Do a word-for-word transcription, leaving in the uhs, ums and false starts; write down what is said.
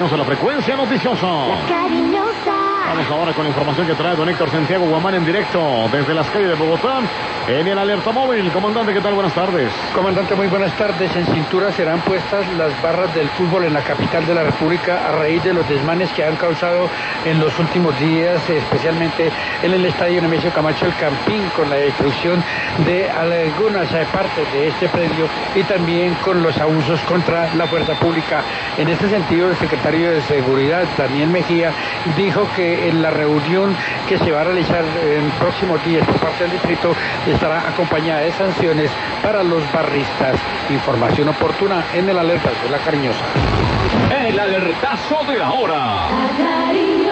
A la frecuencia noticiosa. La cariñosa. Vamos ahora con la información que trae don Héctor Santiago Guamán en directo desde las calles de Bogotá en el alerta móvil. Comandante, ¿qué tal? Buenas tardes. Comandante, muy buenas tardes. En cintura serán puestas las barras del fútbol en la capital de la República a raíz de los desmanes que han causado en los últimos días, especialmente en el estadio Nemesio Camacho El Campín, con la destrucción de algunas partes de este predio y también con los abusos contra la fuerza pública. En este sentido, el secretario de Seguridad, Daniel Mejía, dijo que en la reunión que se va a realizar en próximos días por parte del distrito estará acompañada de sanciones para los barristas. Información oportuna en el alerta de La Cariñosa. El alertazo de la hora. La cariñosa.